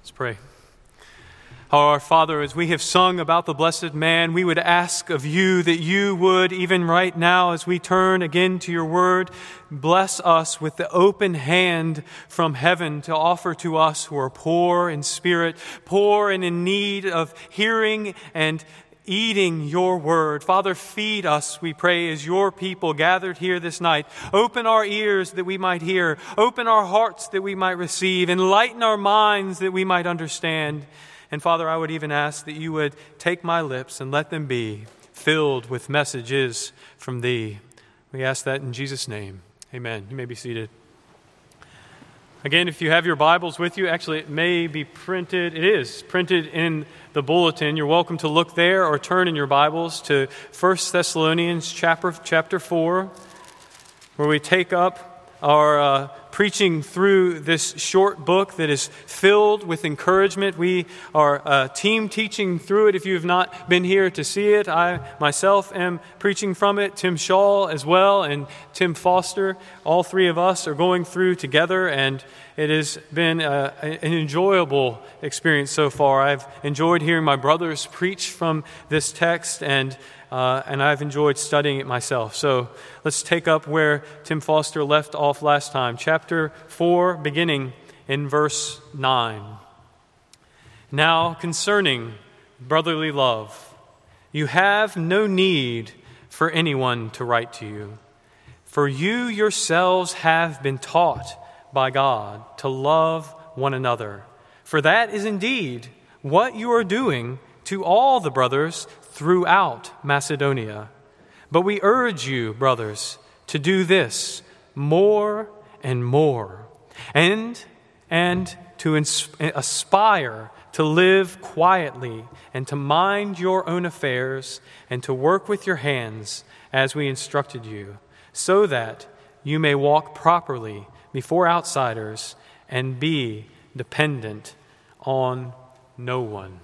Let's pray. Our Father, as we have sung about the blessed man, we would ask of you that you would, even right now, as we turn again to your word, bless us with the open hand from heaven to offer to us who are poor in spirit, poor and in need of hearing and eating your word. Father, feed us, we pray, as your people gathered here this night. Open our ears that we might hear. Open our hearts that we might receive. Enlighten our minds that we might understand. And Father, I would even ask that you would take my lips and let them be filled with messages from thee. We ask that in Jesus' name. Amen. You may be seated. Again, if you have your Bibles with you, actually it may be printed. It is printed in the bulletin. You're welcome to look there or turn in your Bibles to 1 Thessalonians chapter 4, where we take up our preaching through this short book that is filled with encouragement. We are team teaching through it. If you have not been here to see it, I myself am preaching from it. Tim Shaw as well, and Tim Foster. All three of us are going through together, and it has been an enjoyable experience so far. I've enjoyed hearing my brothers preach from this text, and I've enjoyed studying it myself. So let's take up where Tim Foster left off last time. Chapter 4, beginning in verse 9. Now concerning brotherly love, you have no need for anyone to write to you, for you yourselves have been taught by God to love one another. For that is indeed what you are doing to all the brothers throughout Macedonia. But we urge you, brothers, to do this more and more, and to aspire to live quietly and to mind your own affairs and to work with your hands as we instructed you, so that you may walk properly before outsiders and be dependent on no one.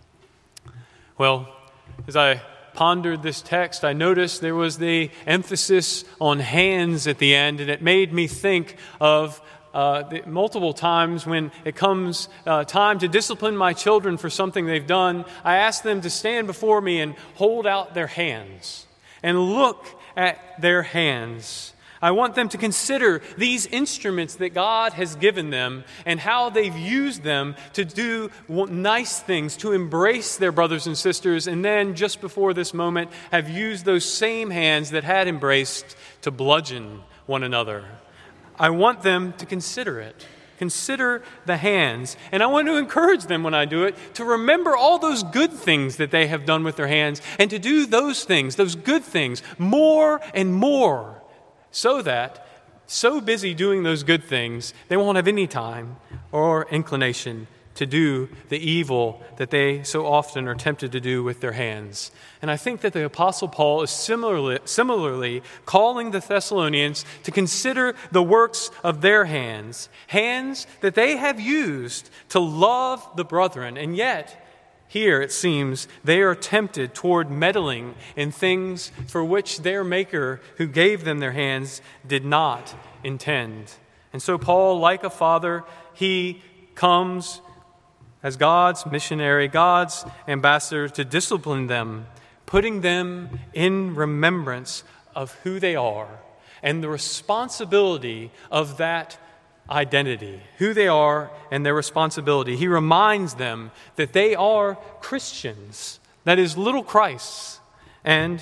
Well, as I pondered this text, I noticed there was the emphasis on hands at the end, and it made me think of the multiple times when it comes time to discipline my children for something they've done. I ask them to stand before me and hold out their hands and look at their hands. I want them to consider these instruments that God has given them and how they've used them to do nice things, to embrace their brothers and sisters, and then just before this moment have used those same hands that had embraced to bludgeon one another. I want them to consider it. Consider the hands. And I want to encourage them when I do it to remember all those good things that they have done with their hands and to do those things, those good things, more and more. So that, so busy doing those good things, they won't have any time or inclination to do the evil that they so often are tempted to do with their hands. And I think that the Apostle Paul is similarly calling the Thessalonians to consider the works of their hands, hands that they have used to love the brethren, and yet here, it seems, they are tempted toward meddling in things for which their Maker, who gave them their hands, did not intend. And so Paul, like a father, he comes as God's missionary, God's ambassador, to discipline them, putting them in remembrance of who they are and the responsibility of that identity, who they are and their responsibility. He reminds them that they are Christians, that is, little Christs, and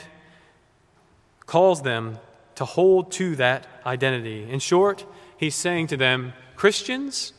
calls them to hold to that identity. In short, he's saying to them, Christians,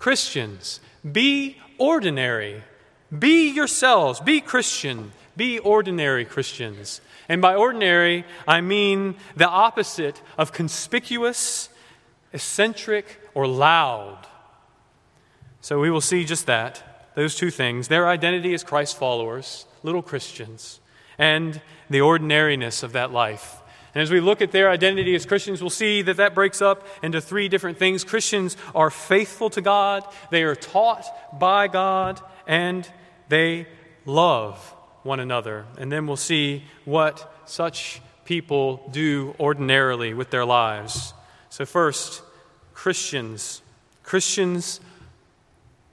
be ordinary. Be yourselves. Be Christian. Be ordinary Christians. And by ordinary, I mean the opposite of conspicuous, eccentric, or loud. So we will see just that, those two things. Their identity as Christ followers, little Christians, and the ordinariness of that life. And as we look at their identity as Christians, we'll see that that breaks up into three different things. Christians are faithful to God, they are taught by God, and they love one another. And then we'll see what such people do ordinarily with their lives. So first, Christians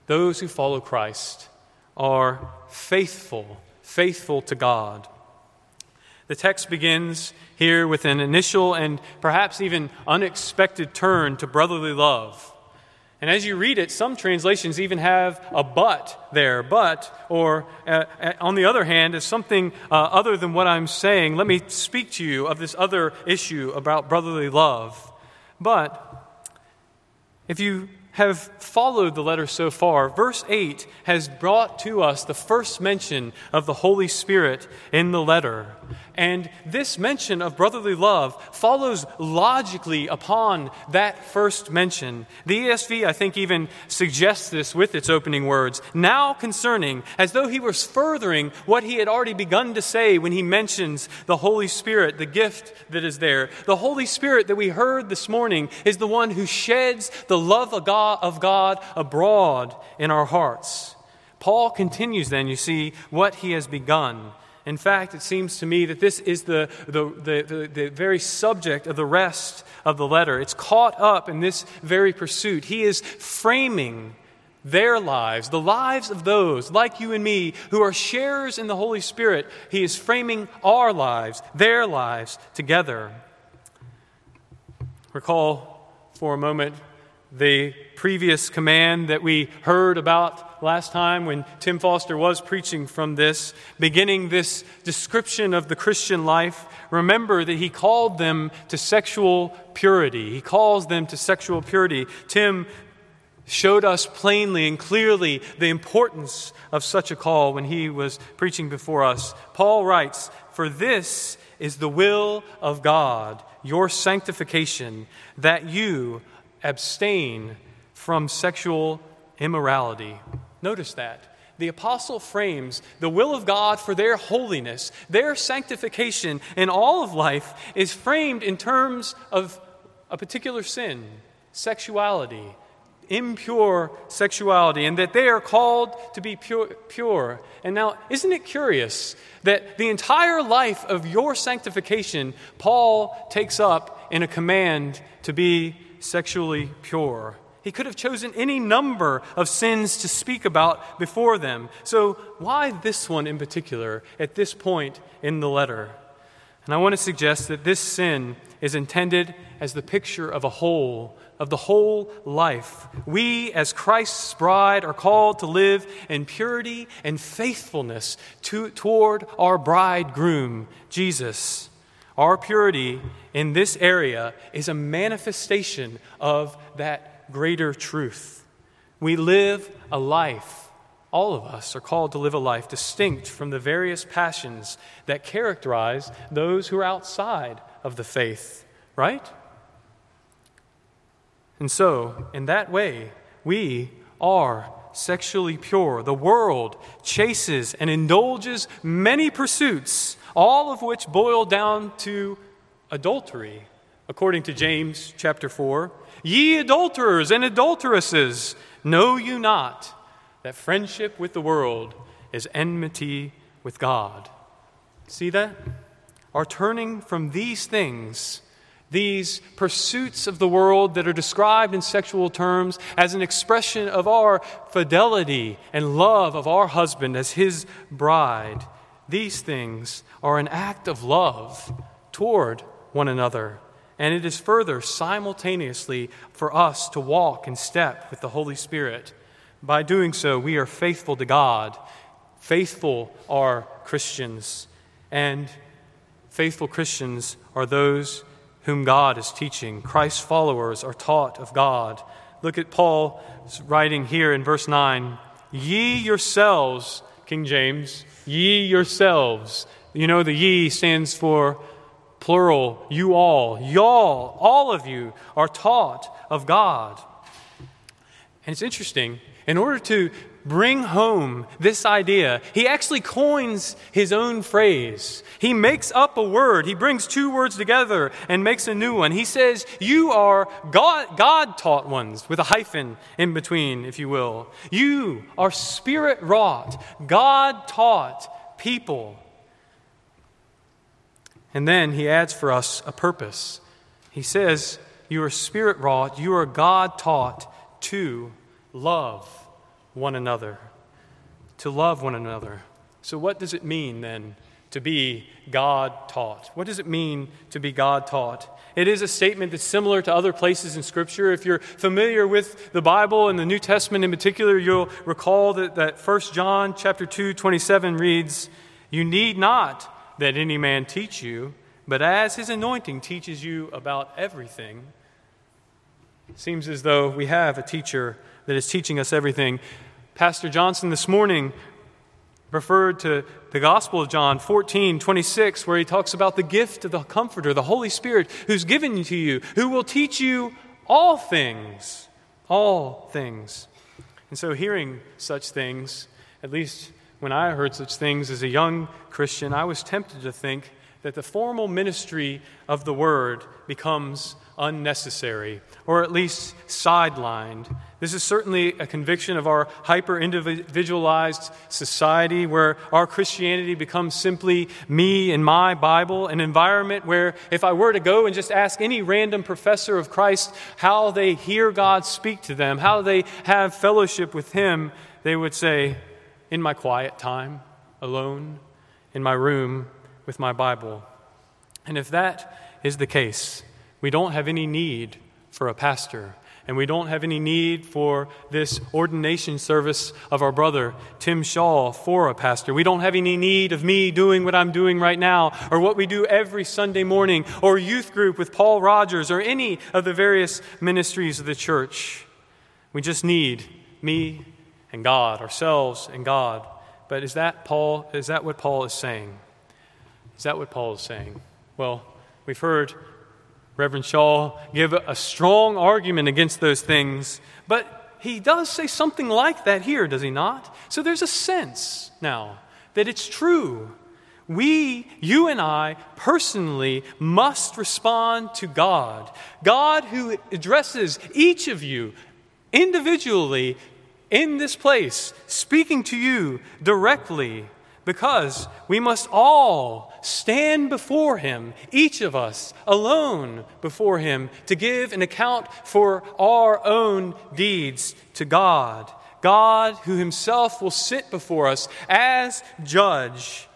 those who follow Christ are faithful to God. The text begins here with an initial and perhaps even unexpected turn to brotherly love. And as you read it, some translations even have a but there. But, or on the other hand, is something other than what I'm saying. Let me speak to you of this other issue about brotherly love. But if you have followed the letter so far, verse 8 has brought to us the first mention of the Holy Spirit in the letter. And this mention of brotherly love follows logically upon that first mention. The ESV, I think, even suggests this with its opening words. Now concerning, as though he was furthering what he had already begun to say when he mentions the Holy Spirit, the gift that is there. The Holy Spirit that we heard this morning is the one who sheds the love of God abroad in our hearts. Paul continues then, you see, what he has begun. In fact, it seems to me that this is the very subject of the rest of the letter. It's caught up in this very pursuit. He is framing their lives, the lives of those like you and me who are sharers in the Holy Spirit. He is framing our lives, their lives together. Recall for a moment the previous command that we heard about last time when Tim Foster was preaching from this, beginning this description of the Christian life. Remember that he called them to sexual purity. He calls them to sexual purity. Tim showed us plainly and clearly the importance of such a call when he was preaching before us. Paul writes, "For this is the will of God, your sanctification, that you abstain from sexual immorality." Notice that. The apostle frames the will of God for their holiness, their sanctification in all of life is framed in terms of a particular sin, sexuality, impure sexuality, and that they are called to be pure. And now, isn't it curious that the entire life of your sanctification, Paul takes up in a command to be sexually pure? He could have chosen any number of sins to speak about before them. So why this one in particular at this point in the letter? And I want to suggest that this sin is intended as the picture of the whole life. We, as Christ's bride, are called to live in purity and faithfulness toward our bridegroom, Jesus. Our purity in this area is a manifestation of that greater truth. We live a life, all of us are called to live a life distinct from the various passions that characterize those who are outside of the faith, right? And so, in that way, we are sexually pure. The world chases and indulges many pursuits, all of which boil down to adultery, according to James chapter 4. "Ye adulterers and adulteresses, know you not that friendship with the world is enmity with God?" See that? Our turning from these things, these pursuits of the world that are described in sexual terms as an expression of our fidelity and love of our husband as his bride, these things are an act of love toward one another. And it is further simultaneously for us to walk in step with the Holy Spirit. By doing so, we are faithful to God. Faithful are Christians. And faithful Christians are those whom God is teaching. Christ's followers are taught of God. Look at Paul's writing here in verse 9. "Ye yourselves," King James, "ye yourselves." You know, the ye stands for plural, you all. Y'all, all of you are taught of God. And it's interesting, in order to bring home this idea, he actually coins his own phrase. He makes up a word. He brings two words together and makes a new one. He says, you are God-taught ones, with a hyphen in between, if you will. You are Spirit-wrought, God-taught people. And then he adds for us a purpose. He says, you are Spirit-wrought, you are God-taught to love one another. To love one another. So what does it mean then to be God-taught? What does it mean to be God-taught? It is a statement that's similar to other places in Scripture. If you're familiar with the Bible and the New Testament in particular, you'll recall that 1 John chapter 2:27 reads, "You need not that any man teach you, but as his anointing teaches you about everything." It seems as though we have a teacher that is teaching us everything. Pastor Johnson this morning referred to the Gospel of John 14:26, where he talks about the gift of the Comforter, the Holy Spirit, who's given to you, who will teach you all things. All things. And so hearing such things, at least when I heard such things as a young Christian, I was tempted to think that the formal ministry of the Word becomes unnecessary, or at least sidelined. This is certainly a conviction of our hyper-individualized society where our Christianity becomes simply me and my Bible, an environment where if I were to go and just ask any random professor of Christ how they hear God speak to them, how they have fellowship with Him, they would say, "In my quiet time, alone, in my room, with my Bible." And if that is the case, we don't have any need for a pastor, and we don't have any need for this ordination service of our brother Tim Shaw for a pastor. We don't have any need of me doing what I'm doing right now, or what we do every Sunday morning, or youth group with Paul Rogers, or any of the various ministries of the church. We just need me and God, ourselves and God. But is that what Paul is saying? Is that what Paul is saying? Well, we've heard Reverend Shaw give a strong argument against those things, but he does say something like that here, does he not? So there's a sense now that it's true. You and I, personally must respond to God. God who addresses each of you individually in this place, speaking to you directly, because we must all stand before Him, each of us alone before Him, to give an account for our own deeds to God. God who Himself will sit before us as judge.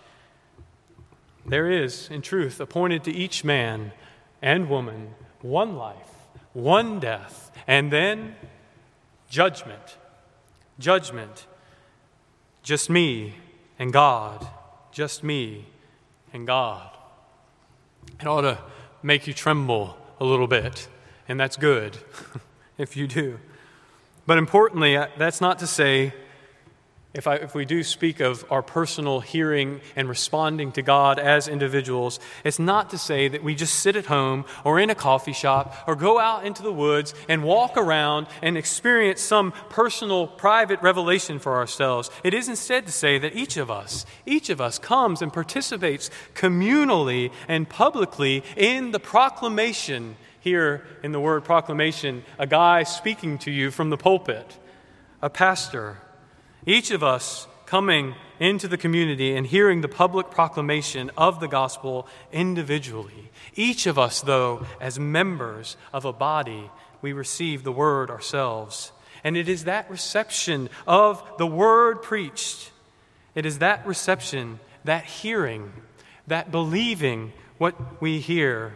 There is, in truth, appointed to each man and woman one life, one death, and then judgment. Judgment. Just me and God. Just me and God. It ought to make you tremble a little bit, and that's good if you do. But importantly, that's not to say, if we do speak of our personal hearing and responding to God as individuals, it's not to say that we just sit at home or in a coffee shop or go out into the woods and walk around and experience some personal, private revelation for ourselves. It is instead to say that each of us comes and participates communally and publicly in the proclamation. Here in the word proclamation, a guy speaking to you from the pulpit, a pastor. Each of us coming into the community and hearing the public proclamation of the gospel individually. Each of us, though, as members of a body, we receive the word ourselves. And it is that reception of the word preached, it is that reception, that hearing, that believing what we hear,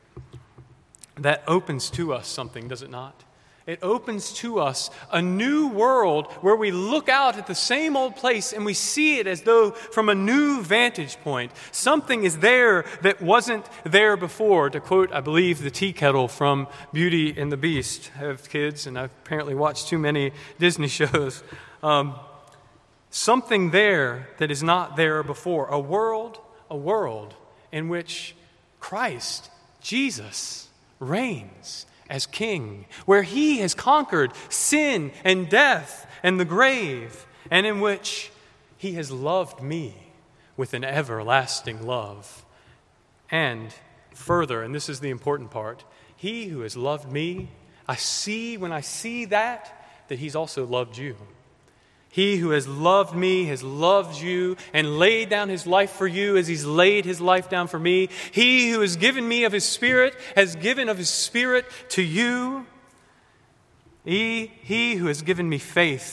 that opens to us something, does it not? It opens to us a new world where we look out at the same old place and we see it as though from a new vantage point. Something is there that wasn't there before. To quote, I believe, the tea kettle from Beauty and the Beast. I have kids and I've apparently watched too many Disney shows. Something there that is not there before. A world in which Christ, Jesus, reigns as King, where He has conquered sin and death and the grave, and in which He has loved me with an everlasting love. And further, and this is the important part, He who has loved me, when I see that He's also loved you. He who has loved me has loved you and laid down His life for you as He's laid His life down for me. He who has given me of His Spirit has given of His Spirit to you. He who has given me faith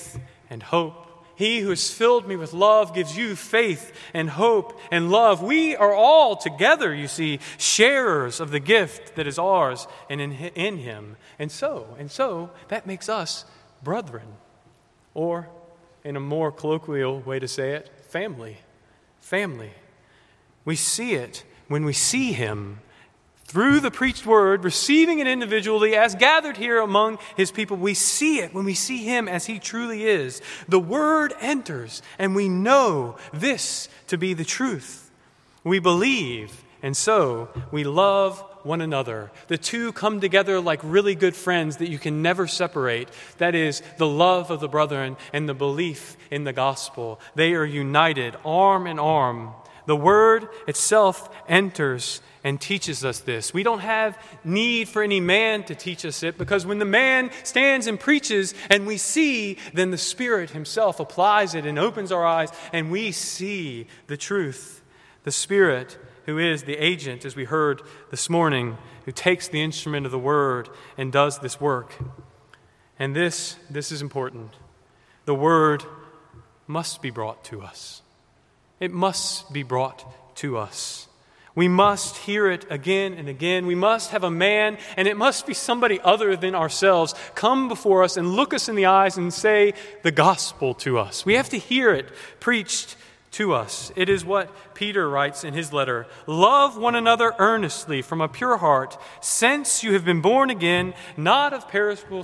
and hope. He who has filled me with love gives you faith and hope and love. We are all together, you see, sharers of the gift that is ours and in him. And so that makes us brethren. Or, in a more colloquial way to say it, family. Family. We see it when we see him through the preached word, receiving it individually as gathered here among his people. We see it when we see him as he truly is. The word enters, and we know this to be the truth. We believe, and so we love one another. The two come together like really good friends that you can never separate. That is, the love of the brethren and the belief in the gospel. They are united, arm in arm. The word itself enters and teaches us this. We don't have need for any man to teach us it, because when the man stands and preaches and we see, then the Spirit himself applies it and opens our eyes and we see the truth. The Spirit, who is the agent, as we heard this morning, who takes the instrument of the word and does this work. And this is important. The word must be brought to us. It must be brought to us. We must hear it again and again. We must have a man, and it must be somebody other than ourselves, come before us and look us in the eyes and say the gospel to us. We have to hear it preached to us. It is what Peter writes in his letter. Love one another earnestly from a pure heart, since you have been born again, not of perishable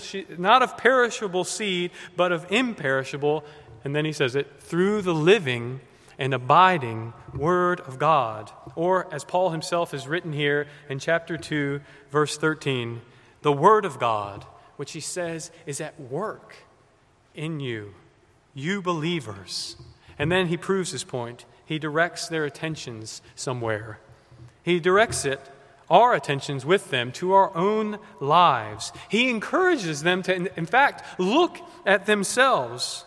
seed, but of imperishable. And then he says it, through the living and abiding Word of God. Or, as Paul himself has written here in chapter 2, verse 13, the Word of God, which he says is at work in you, you believers. And then he proves his point. He directs their attentions somewhere. He directs our attentions with them to our own lives. He encourages them to, in fact, look at themselves.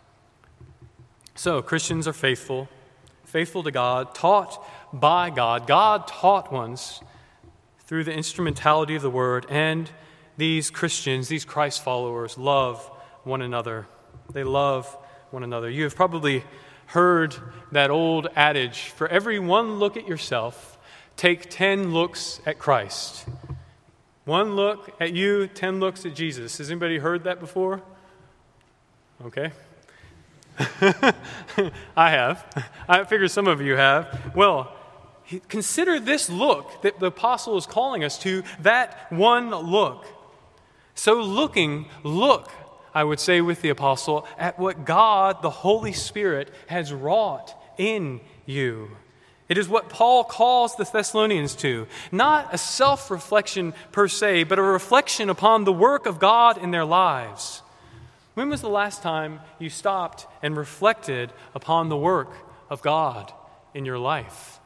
So, Christians are faithful to God, taught by God. God taught once through the instrumentality of the Word, and these Christians, these Christ followers, love one another. They love one another. You have probably heard that old adage, for every one look at yourself, take 10 looks at Christ. One look at you, 10 looks at Jesus. Has anybody heard that before? Okay. I have. I figure some of you have. Well, consider this look that the apostle is calling us to, that one look. So look, I would say with the apostle, at what God, the Holy Spirit, has wrought in you. It is what Paul calls the Thessalonians to. Not a self-reflection per se, but a reflection upon the work of God in their lives. When was the last time you stopped and reflected upon the work of God in your life?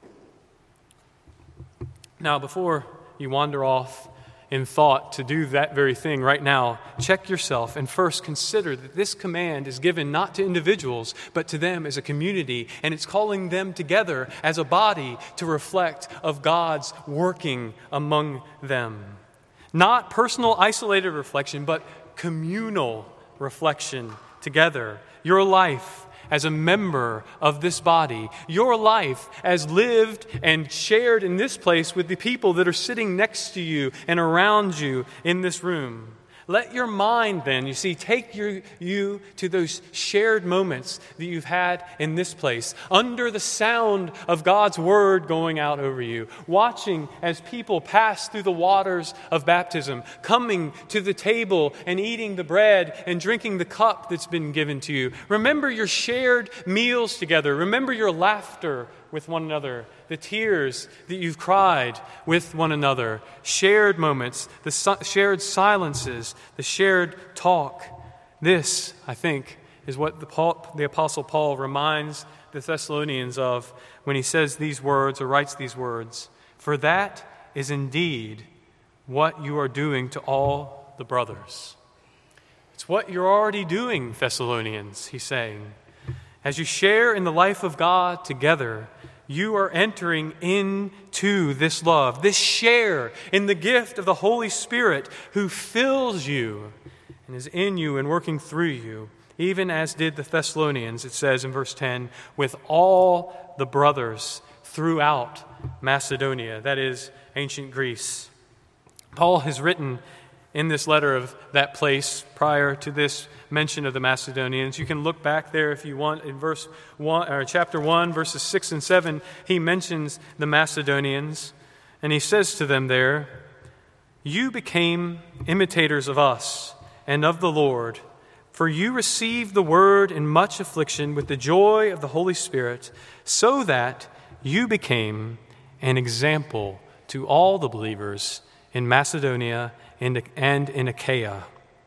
Now, before you wander off in thought to do that very thing right now, check yourself and first consider that this command is given not to individuals, but to them as a community, and it's calling them together as a body to reflect of God's working among them. Not personal, isolated reflection, but communal reflection together. Your life as a member of this body, your life as lived and shared in this place with the people that are sitting next to you and around you in this room. Let your mind then, take you to those shared moments that you've had in this place, under the sound of God's word going out over you, watching as people pass through the waters of baptism, coming to the table and eating the bread and drinking the cup that's been given to you. Remember your shared meals together. Remember your laughter with one another, the tears that you've cried with one another, shared moments, the shared silences, the shared talk. This, I think, is what the Apostle Paul reminds the Thessalonians of when he says these words or writes these words. For that is indeed what you are doing to all the brothers. It's what you're already doing, Thessalonians, he's saying. As you share in the life of God together, you are entering into this love, this share in the gift of the Holy Spirit who fills you and is in you and working through you even as did the Thessalonians, it says in verse 10, with all the brothers throughout Macedonia, that is, ancient Greece. Paul has written in this letter of that place prior to this mention of the Macedonians. You can look back there if you want in verse 1 or chapter 1 verses 6 and 7. He mentions the Macedonians and he says to them there, "You became imitators of us and of the Lord, for you received the word in much affliction with the joy of the Holy Spirit, so that you became an example to all the believers in Macedonia and in Achaia."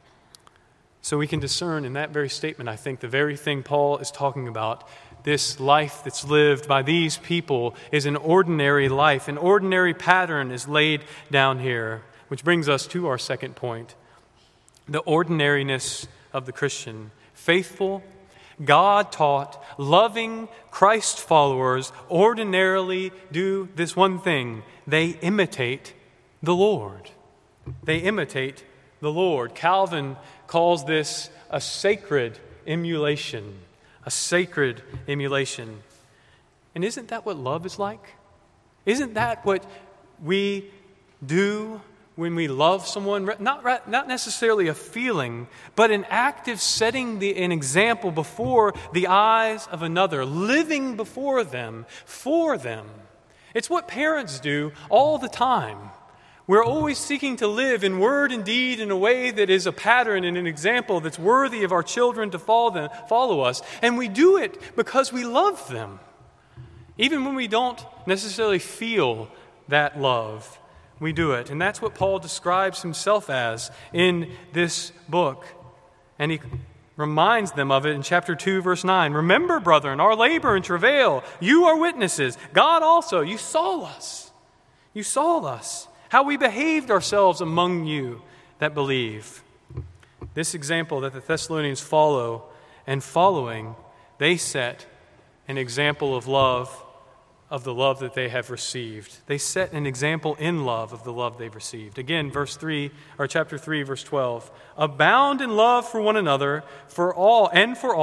So we can discern in that very statement, I think, the very thing Paul is talking about. This life that's lived by these people is an ordinary life. An ordinary pattern is laid down here, which brings us to our second point. The ordinariness of the Christian. Faithful, God-taught, loving Christ followers ordinarily do this one thing. They imitate the Lord. They imitate the Lord. Calvin calls this a sacred emulation. A sacred emulation. And isn't that what love is like? Isn't that what we do when we love someone? Not necessarily a feeling, but an active setting an example before the eyes of another, living before them, for them. It's what parents do all the time. We're always seeking to live in word and deed in a way that is a pattern and an example that's worthy of our children to follow us. And we do it because we love them. Even when we don't necessarily feel that love, we do it. And that's what Paul describes himself as in this book. And he reminds them of it in chapter 2, verse 9. "Remember, brethren, our labor and travail. You are witnesses. God also. You saw us. You saw us. How we behaved ourselves among you that believe." This example that the Thessalonians follow, and following, they set an example of love, of the love that they have received. They set an example in love of the love they've received. Again, verse 3, or chapter 3, verse 12. "Abound in love for one another, for all,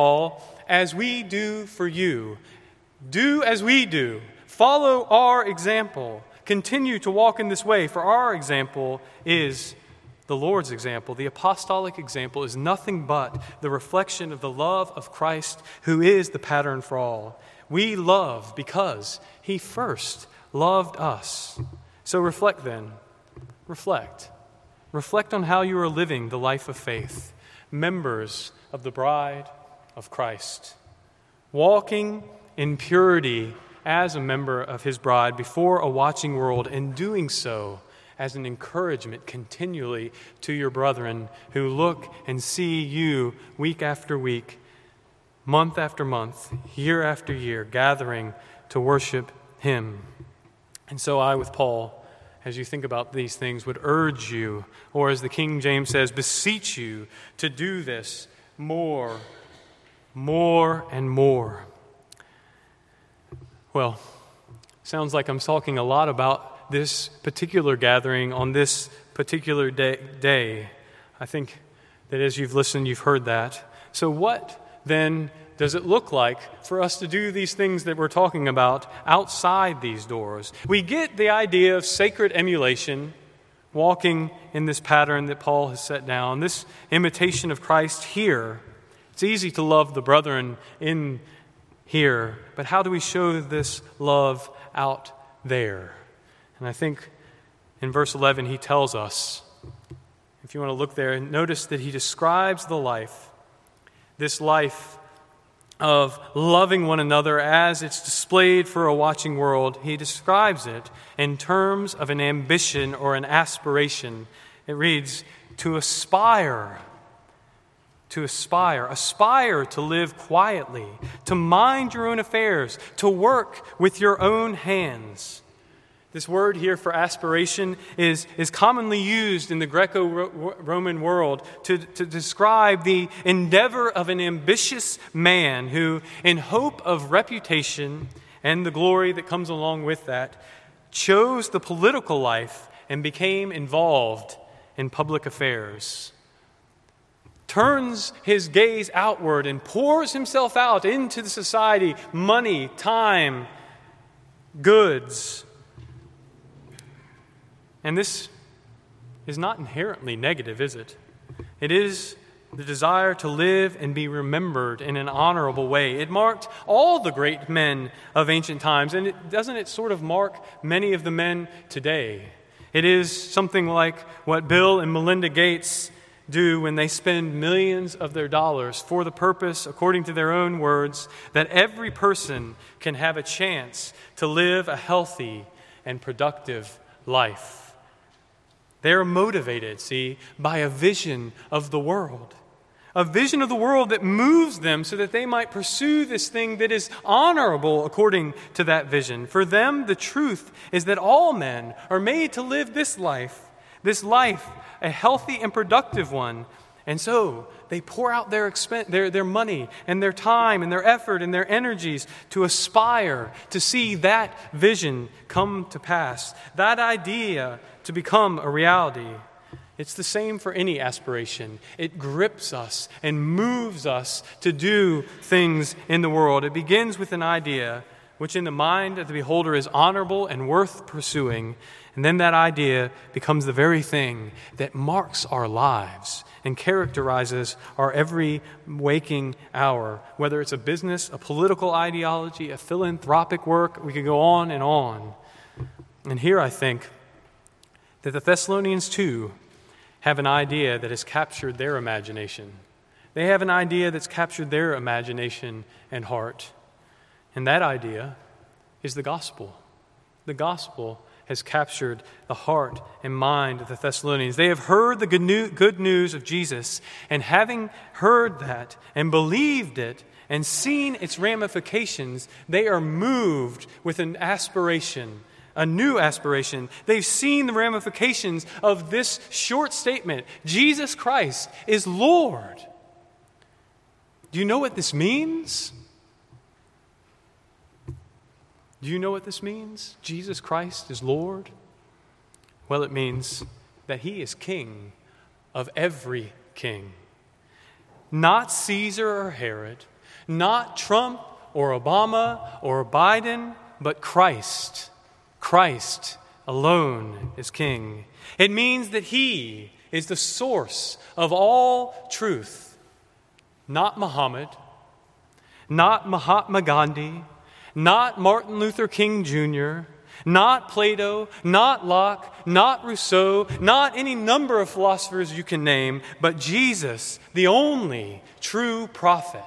as we do for you." Do as we do. Follow our example. Continue to walk in this way, for our example is the Lord's example. The apostolic example is nothing but the reflection of the love of Christ, who is the pattern for all. We love because He first loved us. So reflect then. Reflect. Reflect on how you are living the life of faith, members of the bride of Christ, walking in purity as a member of His bride before a watching world, and doing so as an encouragement continually to your brethren who look and see you week after week, month after month, year after year, gathering to worship Him. And so I, with Paul, as you think about these things, would urge you, or as the King James says, beseech you to do this more and more. Well, sounds like I'm talking a lot about this particular gathering on this particular day. I think that as you've listened, you've heard that. So what then does it look like for us to do these things that we're talking about outside these doors? We get the idea of sacred emulation, walking in this pattern that Paul has set down, this imitation of Christ here. It's easy to love the brethren in here, but how do we show this love out there? And I think in verse 11 he tells us, if you want to look there, notice that he describes the life, this life of loving one another as it's displayed for a watching world. He describes it in terms of an ambition or an aspiration. It reads, to aspire to live quietly, to mind your own affairs, to work with your own hands. This word here for aspiration is commonly used in the Greco-Roman world to describe the endeavor of an ambitious man who, in hope of reputation and the glory that comes along with that, chose the political life and became involved in public affairs. turns his gaze outward and pours himself out into the society, money, time, goods. And this is not inherently negative, is it? It is the desire to live and be remembered in an honorable way. It marked all the great men of ancient times, and doesn't it sort of mark many of the men today? It is something like what Bill and Melinda Gates do when they spend millions of their dollars for the purpose, according to their own words, that every person can have a chance to live a healthy and productive life. They're motivated, by a vision of the world. A vision of the world that moves them so that they might pursue this thing that is honorable according to that vision. For them, the truth is that all men are made to live this life, a healthy and productive one. And so they pour out their money and their time and their effort and their energies to aspire to see that vision come to pass, that idea to become a reality. It's the same for any aspiration. It grips us and moves us to do things in the world. It begins with an idea which in the mind of the beholder is honorable and worth pursuing. And then that idea becomes the very thing that marks our lives and characterizes our every waking hour. Whether it's a business, a political ideology, a philanthropic work, we could go on and on. And here I think that the Thessalonians too have an idea that has captured their imagination. They have an idea that's captured their imagination and heart. And that idea is the gospel. The gospel has captured the heart and mind of the Thessalonians. They have heard the good news of Jesus, and having heard that and believed it and seen its ramifications, they are moved with an aspiration, a new aspiration. They've seen the ramifications of this short statement: Jesus Christ is Lord. Do you know what this means? Do you know what this means? Jesus Christ is Lord? Well, it means that He is King of every king. Not Caesar or Herod, not Trump or Obama or Biden, but Christ. Christ alone is King. It means that He is the source of all truth. Not Muhammad, not Mahatma Gandhi, not Martin Luther King Jr., not Plato, not Locke, not Rousseau, not any number of philosophers you can name, but Jesus, the only true prophet.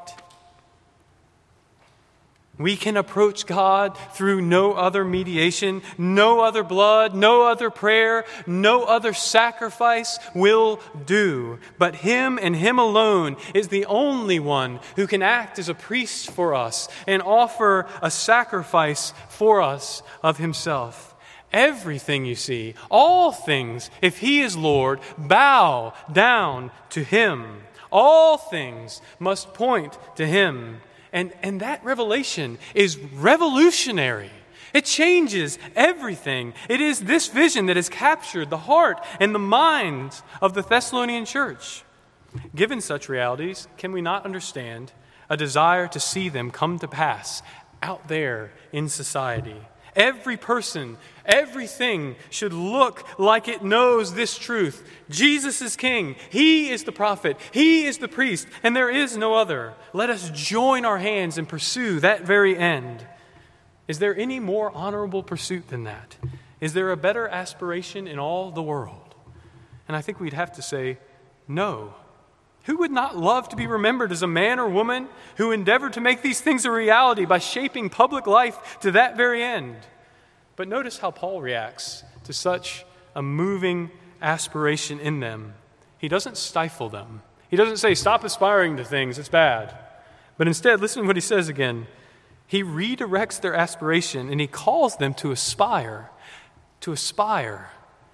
We can approach God through no other mediation, no other blood, no other prayer, no other sacrifice will do. But Him and Him alone is the only one who can act as a priest for us and offer a sacrifice for us of Himself. Everything you see, all things, if He is Lord, bow down to Him. All things must point to Him. And that revelation is revolutionary. It changes everything. It is this vision that has captured the heart and the minds of the Thessalonian church. Given such realities, can we not understand a desire to see them come to pass out there in society? Every person, everything should look like it knows this truth. Jesus is King. He is the prophet. He is the priest. And there is no other. Let us join our hands and pursue that very end. Is there any more honorable pursuit than that? Is there a better aspiration in all the world? And I think we'd have to say no. Who would not love to be remembered as a man or woman who endeavored to make these things a reality by shaping public life to that very end? But notice how Paul reacts to such a moving aspiration in them. He doesn't stifle them. He doesn't say, stop aspiring to things, it's bad. But instead, listen to what he says again. He redirects their aspiration and he calls them to aspire. To aspire.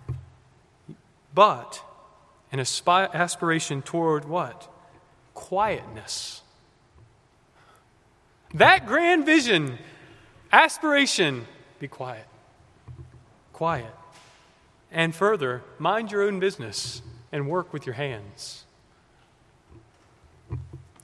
But an aspiration toward what? Quietness. That grand vision, aspiration, be quiet. Quiet. And further, mind your own business and work with your hands.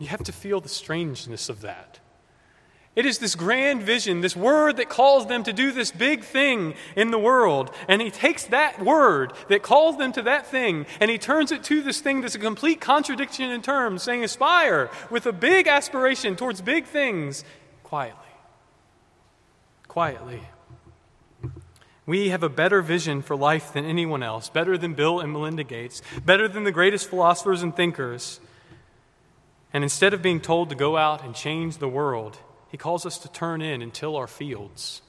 You have to feel the strangeness of that. It is this grand vision, this word that calls them to do this big thing in the world. And he takes that word that calls them to that thing and he turns it to this thing that's a complete contradiction in terms, saying aspire with a big aspiration towards big things quietly. Quietly. We have a better vision for life than anyone else, better than Bill and Melinda Gates, better than the greatest philosophers and thinkers. And instead of being told to go out and change the world, he calls us to turn in and till our fields.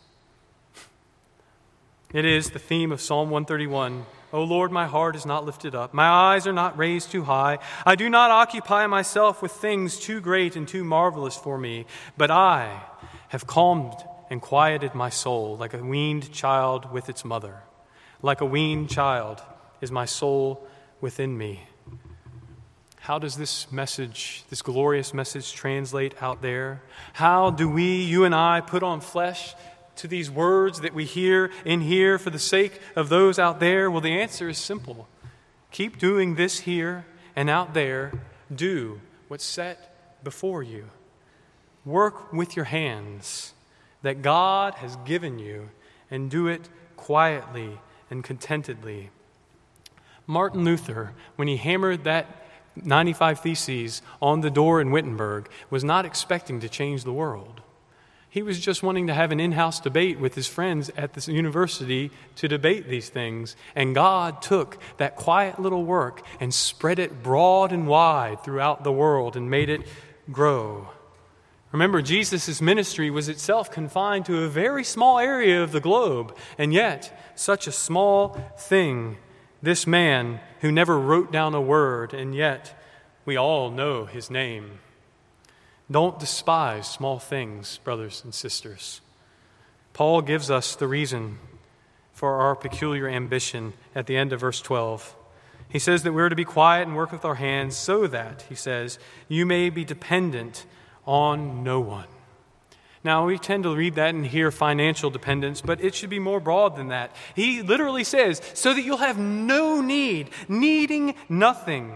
It is the theme of Psalm 131. O Lord, my heart is not lifted up. My eyes are not raised too high. I do not occupy myself with things too great and too marvelous for me, but I have calmed and quieted my soul like a weaned child with its mother. Like a weaned child is my soul within me. How does this message, this glorious message, translate out there? How do we, you and I, put on flesh to these words that we hear in here for the sake of those out there? Well, the answer is simple. Keep doing this here and out there. Do what's set before you. Work with your hands that God has given you and do it quietly and contentedly. Martin Luther, when he hammered that 95 Theses on the door in Wittenberg, was not expecting to change the world. He was just wanting to have an in-house debate with his friends at this university to debate these things. And God took that quiet little work and spread it broad and wide throughout the world and made it grow. Remember, Jesus' ministry was itself confined to a very small area of the globe, and yet such a small thing. This man who never wrote down a word, and yet we all know his name. Don't despise small things, brothers and sisters. Paul gives us the reason for our peculiar ambition at the end of verse 12. He says that we're to be quiet and work with our hands so that, he says, you may be dependent on no one. Now, we tend to read that and hear financial dependence, but it should be more broad than that. He literally says, so that you'll have no need, needing nothing.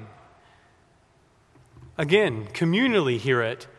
Again, communally hear it.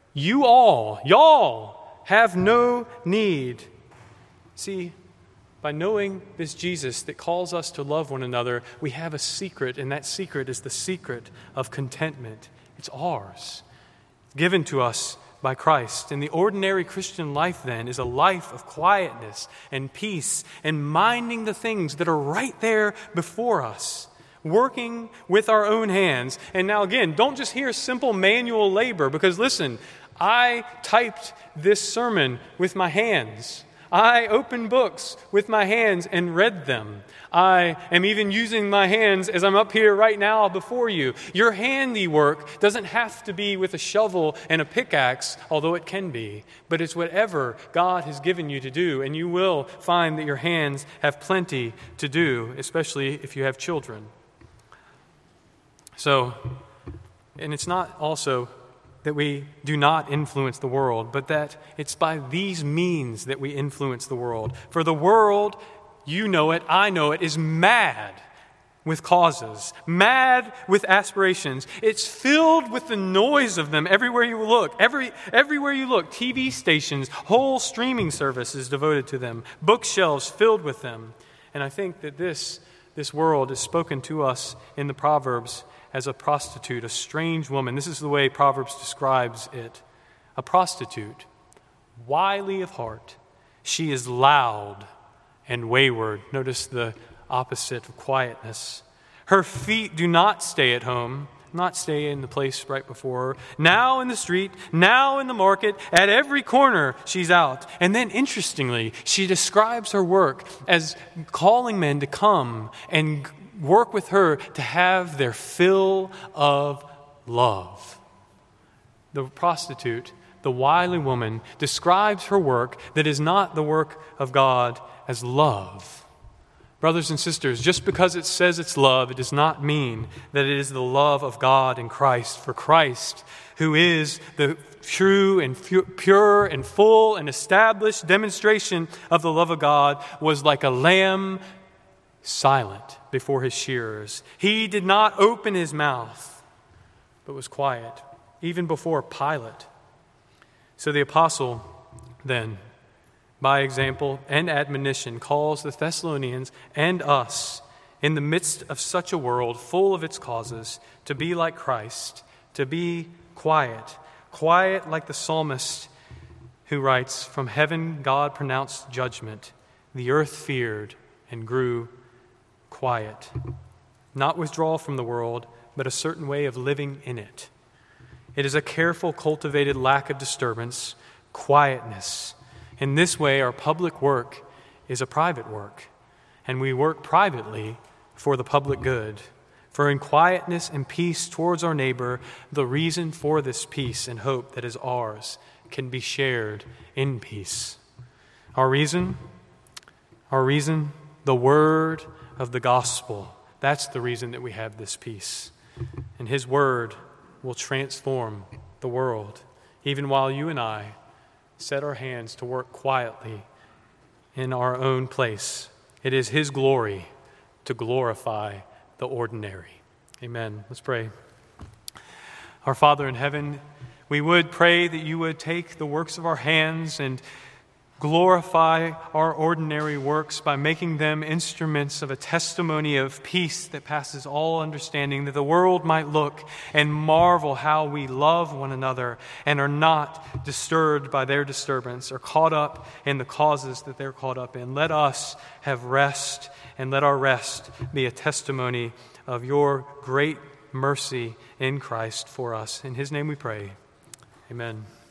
Y'all have no need. See, by knowing this Jesus that calls us to love one another, we have a secret, and that secret is the secret of contentment. It's ours, given to us by Christ. And the ordinary Christian life, then, is a life of quietness and peace and minding the things that are right there before us, working with our own hands. And now, again, don't just hear simple manual labor, because listen, I typed this sermon with my hands. I opened books with my hands and read them. I am even using my hands as I'm up here right now before you. Your handiwork doesn't have to be with a shovel and a pickaxe, although it can be. But it's whatever God has given you to do, and you will find that your hands have plenty to do, especially if you have children. So, and it's not also that we do not influence the world, but that it's by these means that we influence the world. For the world, you know it, I know it, is mad with causes, mad with aspirations. It's filled with the noise of them everywhere you look. Everywhere you look, TV stations, whole streaming services devoted to them, bookshelves filled with them. And I think that this world is spoken to us in the Proverbs as a prostitute, a strange woman. This is the way Proverbs describes it. A prostitute, wily of heart. She is loud and wayward. Notice the opposite of quietness. Her feet do not stay at home, not stay in the place right before her. Now in the street, now in the market, at every corner she's out. And then interestingly, she describes her work as calling men to come and work with her to have their fill of love. The prostitute, the wily woman, describes her work that is not the work of God as love. Brothers and sisters, just because it says it's love, it does not mean that it is the love of God in Christ. For Christ, who is the true and pure and full and established demonstration of the love of God, was like a lamb silent before his shearers. He did not open his mouth, but was quiet even before Pilate. So the apostle then, by example and admonition, calls the Thessalonians and us, in the midst of such a world full of its causes, to be like Christ, to be quiet like the psalmist who writes, "From heaven God pronounced judgment. The earth feared and grew quiet." Not withdrawal from the world, but a certain way of living in it. It is a careful, cultivated lack of disturbance, quietness. In this way, our public work is a private work, and we work privately for the public good. For in quietness and peace towards our neighbor, the reason for this peace and hope that is ours can be shared in peace. Our reason, the word of the gospel. That's the reason that we have this peace. And his word will transform the world, even while you and I set our hands to work quietly in our own place. It is his glory to glorify the ordinary. Amen. Let's pray. Our Father in heaven, we would pray that you would take the works of our hands and glorify our ordinary works by making them instruments of a testimony of peace that passes all understanding, that the world might look and marvel how we love one another and are not disturbed by their disturbance or caught up in the causes that they're caught up in. Let us have rest, and let our rest be a testimony of your great mercy in Christ for us. In his name we pray. Amen.